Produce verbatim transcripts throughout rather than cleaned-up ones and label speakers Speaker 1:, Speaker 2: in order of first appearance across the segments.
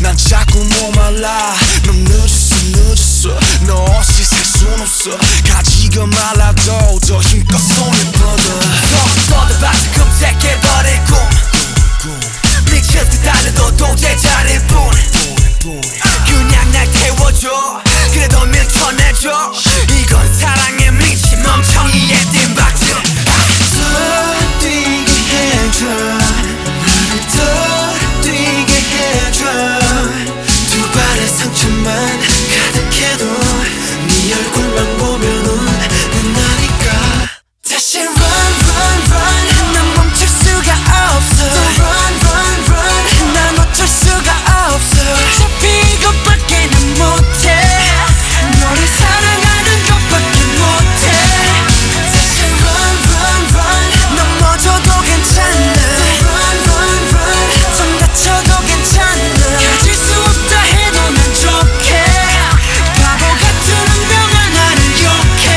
Speaker 1: 난 자꾸 목말라. 넌 늦었어 늦었어. 너 없이 살 순 없어. 가지가 말라도 더 힘껏 손을 뻗어.
Speaker 2: 더 뻗어봐도 검색해버릴 꿈. 미칠 듯 달려도 도저히 잘일 뿐. 그냥 날 태워줘. 그래도 밀쳐내줘. 이건 사랑에 미친 멍청이의 띵박질.
Speaker 1: 더 뛰게 해줘. 나를 더 뛰게 해줘. 두 발의 상처만 가득해도 네 얼굴만 보면은 끝나니까.
Speaker 2: 다시 run run run. 난 멈출 수가 없어. run run run. 난 어쩔 수가 없어. 어차피 이것밖에는 못해. 너를 사랑하는 것밖에 못해. 다시 run run run. 넘어져도 괜찮아. run run run. 좀 다쳐도 괜찮아. 가질 수 없다 해도 난 좋게. 바보 같은 운명아 나를 욕해.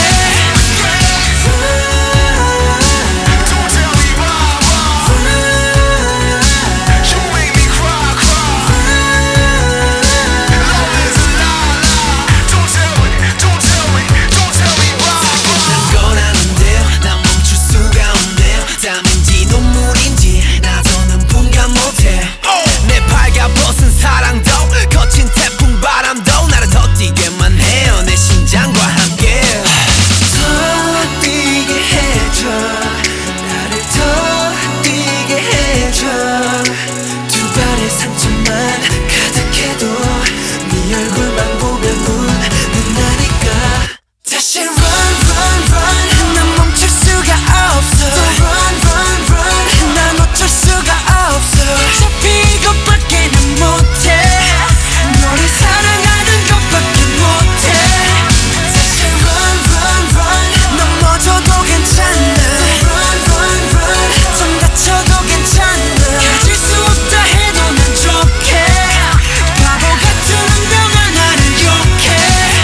Speaker 1: Don't tell me why, why. You make me cry, cry. Love is a lie, lie. Don't tell me, don't tell me, don't tell me why, why.
Speaker 2: 난 거라는데요. 난 멈출 수가 없네요. 땀인지 눈물인지 나서는 분간 못해. 내 발가벗은 사랑도 거친 태풍 바람도 나를 더 뛰게만 해요. 내 심장과 함께.
Speaker 1: 더 뛰게 해줘. 나를 더 뛰게 해줘. 두 발의 상처만 가득해도 네 얼굴만 보면은 끝나니까.
Speaker 2: 다시 run run run. 난 멈출 수가 없어. run run run. 난 어쩔 수가 없어. 어차피 이것밖에는 못해. 너를 사랑하는 것밖에 못해. 다시 run run run. 넘어져도 괜찮아. run run run. 좀 다쳐도 괜찮아. 가질 수 없다 해도 난 좋게. 바보 같은 운명아 나를 욕해.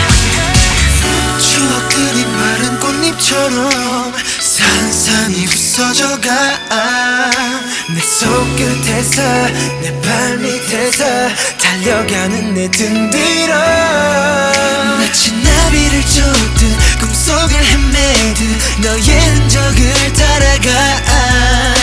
Speaker 1: 추억들이 마른 꽃잎처럼 산산이 부서져가. 내 손끝에서 내 발밑에서 달려가는 내 등 뒤로 마치 나비를 쫓듯 꿈속을 헤매듯 너의 흔적을 따라가.